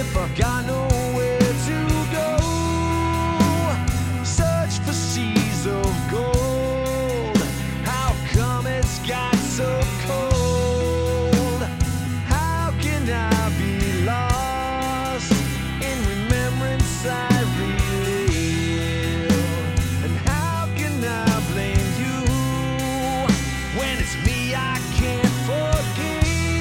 if I got nowhere to go? Search for seas of gold. How come it's got so cold? How can I be lost in remembrance I relive? And how can I blame you when it's me I can't forgive?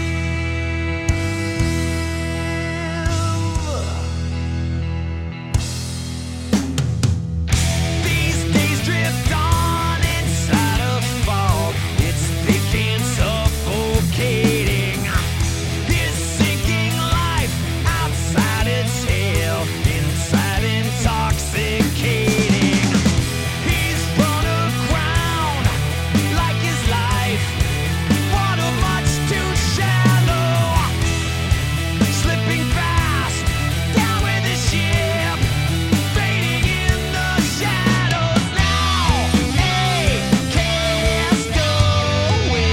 These days drift on inside a fog. It's thick and suffocating. This sinking life outside its tail, inside intoxicating. He's run aground like his life, water much too shallow, slipping fast down with the ship, fading in the shadows now. A castaway,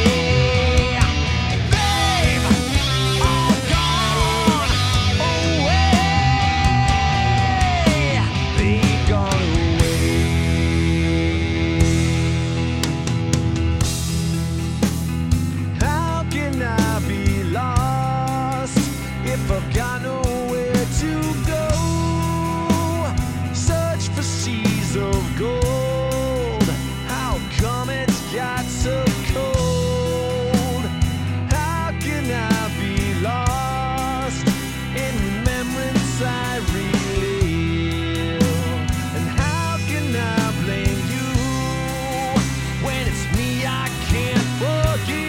they've all gone away. They've gone away. How can I be lost if I've got nowhere to go? Search for seas of gold. How come it's got so cold? How can I be lost in remembrance I relive? And how can I blame you when it's me I can't forgive?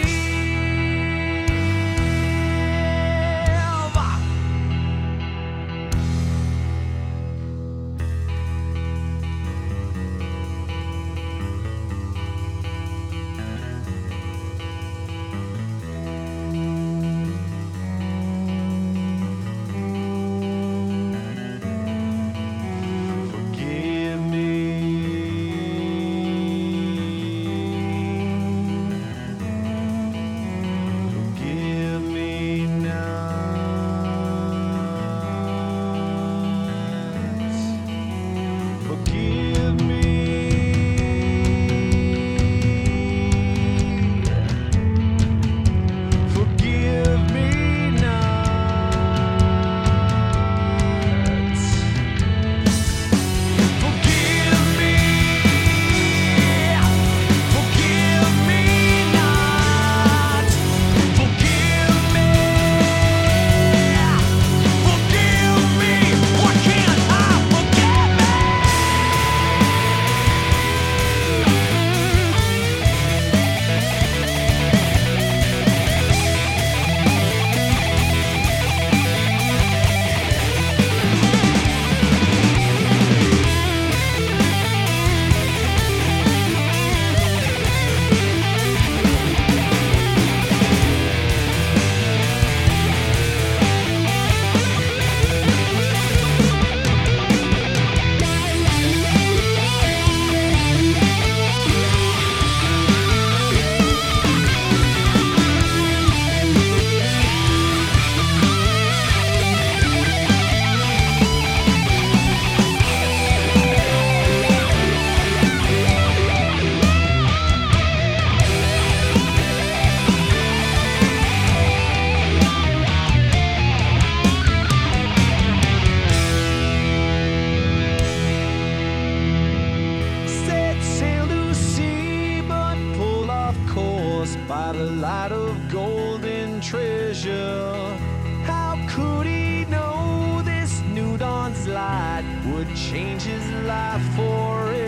Forgive me. Forgive me not. Forgive me. Forgive me not. Forgive me. Forgive me not. Forgive me. Forgive me. Why can't I forgive me? Set sail to sea, but pulled off course by the light of golden treasure. How could he know this new dawn's light would change his life forever?